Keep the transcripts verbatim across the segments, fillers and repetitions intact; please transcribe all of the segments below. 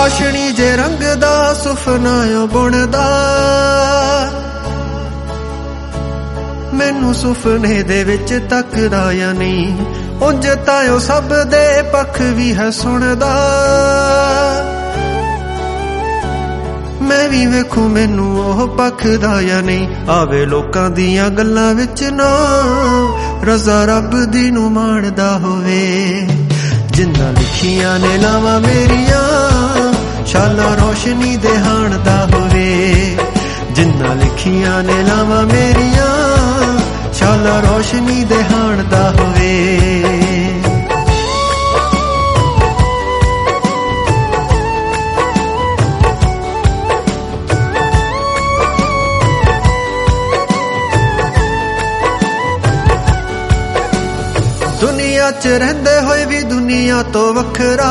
ਚਾਸ਼ਣੀ ਜੇ ਰੰਗ ਦਾ ਸੁਫਨਾ ਬੁਣਦਾ, ਮੈਨੂੰ ਸੁਪਨੇ ਦੇ ਵਿੱਚ ਤੱਕਦਾ ਜਾਂ ਨਹੀਂ, ਉਂਝ ਤਾਂ ਉਹ ਸਭ ਦੇ ਪੱਖ ਵੀ ਹੈ ਸੁਣਦਾ। ਮੈਂ ਵੀ ਵੇਖੂ ਮੈਨੂੰ ਉਹ ਪੱਖਦਾ ਜਾਂ ਨਹੀਂ, ਆਵੇ ਲੋਕਾਂ ਦੀਆਂ ਗੱਲਾਂ ਵਿੱਚ ਨਾ ਰਜ਼ਾ ਰੱਬ ਦੀ ਨੂੰ ਮਾਣਦਾ ਹੋਵੇ। ਜਿੰਨਾ ਲਿਖੀਆਂ ਨੇ ਲਾਵਾਂ ਮੇਰੀਆਂ ਸ਼ਾਲਾ ਰੋਸ਼ਨੀ ਦੇ ਹਾਣ ਦਾ ਹੋਵੇ। ਜਿੰਨਾ ਲਿਖੀਆਂ ਨੇ ਲਾਵਾਂ ਮੇਰੀਆਂ ਸ਼ਾਲਾ ਰੋਸ਼ਨੀ ਦੇ ਹਾਣ ਦਾ ਹੋਵੇ। ਦੁਨੀਆ ਚ ਰਹਿੰਦੇ ਹੋਏ ਵੀ ਦੁਨੀਆ ਤੋਂ ਵੱਖਰਾ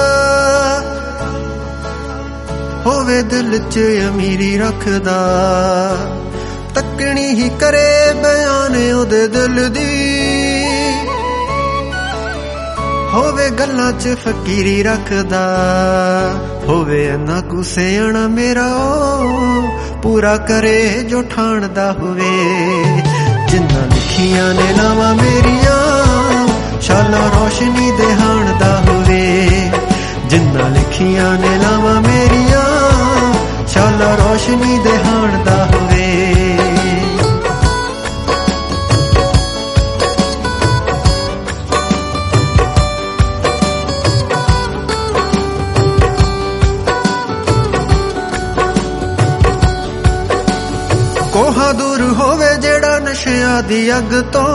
ਹੋਵੇ, ਦਿਲ ਚ ਅਮੀਰੀ ਰੱਖਦਾ, ਤੱਕਣੀ ਹੀ ਕਰੇ ਬਿਆਨ ਉਹਦੇ ਦਿਲ ਦੀ, ਹੋਵੇ ਗੱਲਾਂ ਚ ਫਕੀਰੀ ਰੱਖਦਾ, ਹੋਵੇ ਇੰਨਾ ਕੁ ਸਿਆਣਾ ਮੇਰਾ ਉਹ ਪੂਰਾ ਕਰੇ ਜੋ ਠਾਣਦਾ ਹੋਵੇ। ਜਿੰਨਾ ਲਿਖੀਆਂ ਨੇ ਲਾਵਾਂ ਮੇਰੀਆਂ ਸ਼ਾਲਾ ਰੋਸ਼ਨੀ ਦੇ ਹਾਣ ਦਾ ਹੋਵੇ। ਜਿੰਨਾ ਲਿਖੀਆਂ ਨੇ ਲਾਵਾਂ ਮੇਰੀਆਂ ਸ਼ਾਲਾ ਰੋਸ਼ਨੀ ਦੇ ਹਾਣ ਦਾ ਹੋਵੇ। ਕੋਹਾ ਦੂਰ ਹੋਵੇ ਜਿਹੜਾ ਨਸ਼ਿਆਂ ਦੀ ਅੱਗ ਤੋਂ,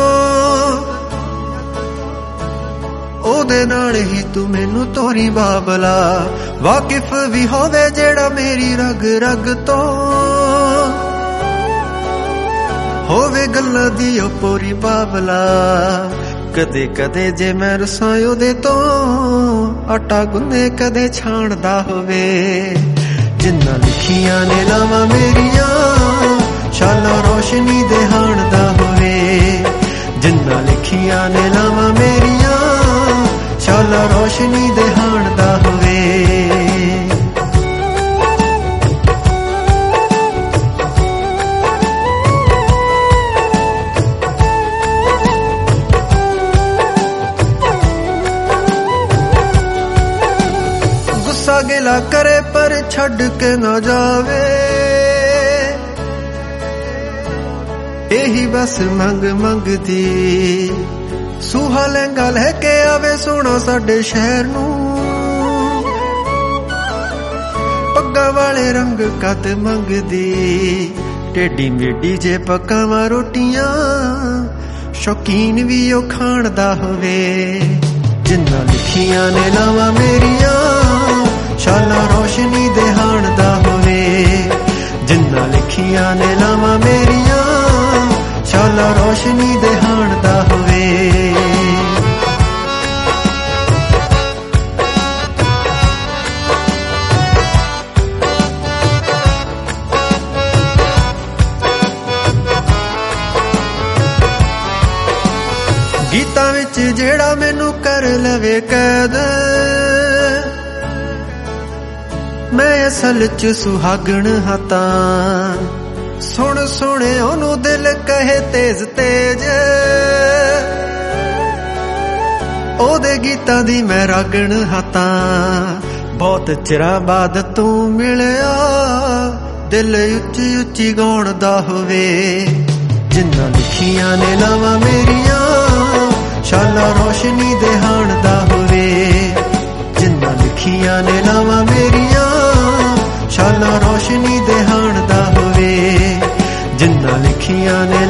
ਉਹਦੇ ਨਾਲ ਹੀ ਤੂੰ ਮੈਨੂੰ ਤੋਰੀ ਬਾਬਲਾ। ਵਾਕਿਫ ਵੀ ਹੋਵੇ ਜਿਹੜਾ ਮੇਰੀ ਰਗ ਰਗ ਤੋਂ, ਹੋਵੇ ਗੱਲਾਂ ਦੀ ਉਹ ਪੂਰੀ ਬਾਬਲਾ। ਕਦੇ ਕਦੇ ਜੇ ਮੈਂ ਰਸਾਂ ਉਹਦੇ ਤੋਂ ਆਟਾ ਗੁੰਨੇ ਕਦੇ ਛਾਣਦਾ ਹੋਵੇ। ਜਿੰਨਾ ਲਿਖੀਆਂ ਨੇ ਲਾਵਾਂ ਮੇਰੀਆਂ ਸ਼ਾਲਾ ਰੋਸ਼ਨੀ ਦੇ ਹਾਣ ਦਾ ਹੋਵੇ। ਜਿੰਨਾ ਲਿਖੀਆਂ ਨੇ ਲਾਵਾਂ ਮੇਰੀਆਂ ਸ਼ਾਲਾ ਰੋਸ਼ਨੀ ਦੇ ਹਾਣ ਦਾ ਹੋਵੇ। ਗੁੱਸਾ ਗਿਲਾ ਕਰੇ ਪਰ ਛੱਡ ਕੇ ਨਾ ਜਾਵੇ, ਇਹੀ ਬਸ ਮੰਗ ਮੰਗਦੀ। ਸੂਹਾ ਲਹਿੰਗਾ ਲੈ ਕੇ ਆਵੇ ਸੋਹਣਾ ਸਾਡੇ ਸ਼ਹਿਰ ਨੂੰ, ਪੱਗਾਂ ਵਾਲੇ ਰੰਗ ਕੱਦ ਮੰਗਦੀ। ਟੇਢੀ ਮੇਢੀ ਜੇ ਪਕਾਵਾਂ ਰੋਟੀਆਂ ਸ਼ੌਕੀਨ ਵੀ ਉਹ ਖਾਣ ਦਾ ਹੋਵੇ। ਜਿੰਨਾ ਲਿਖੀਆਂ ਨੇ ਲਾਵਾਂ ਮੇਰੀਆਂ ਸ਼ਾਲਾ ਰੋਸ਼ਨੀ ਦੇ ਹਾਣ ਦਾ ਹੋਵੇ। ਜਿੰਨਾ ਲਿਖੀਆਂ ਨੇ ਲਾਵਾਂ ਮੇਰੀਆਂ ਸ਼ਾਲਾ ਰੋਸ਼ਨੀ ਦੇ ਹਾਣ ਦਾ ਹੋਵੇ। ਗੀਤਾਂ ਵਿੱਚ ਜਿਹੜਾ ਮੈਨੂੰ ਕਰ ਲਵੇ ਕੈਦ, ਮੈਂ ਅਸਲ ਚ ਸੁਹਾਗਣ ਹਾਂ ਤਾਂ। ਸੁਣ ਸੁਣੇ ਉਹਨੂੰ ਦਿਲ ਕਹੇ ਤੇਜ਼ ਤੇਜ, ਉਹਦੇ ਗੀਤਾਂ ਦੀ ਮੈਂ ਰਾਗਣ ਹਾਂ ਤਾਂ। ਬਹੁਤ ਚਿਰਾਂ ਬਾਅਦ ਤੂੰ ਮਿਲਿਆ, ਦਿਲ ਉੱਚੀ ਉੱਚੀ ਗਾਉਣ ਦਾ ਹੋਵੇ। ਜਿੰਨਾ ਲਿਖੀਆਂ ਨੇ ਲਾਵਾਂ ਮੇਰੀਆਂ ਸ਼ਾਲਾ ਰੋਸ਼ਨੀ ਦੇ ਹਾਣ ਦਾ ਹੋਵੇ। ਜਿੰਨਾ ਲਿਖੀਆਂ ਨੇ ਲਾਵਾਂ ਮੇਰੀਆਂ ਸ਼ਾਲਾ ਰੋਸ਼ਨੀ ਦੇ ਹਾਣ ਦਾ ਹੋਵੇ। ਜਿੰਨਾ ਲਿਖੀਆਂ ਨੇ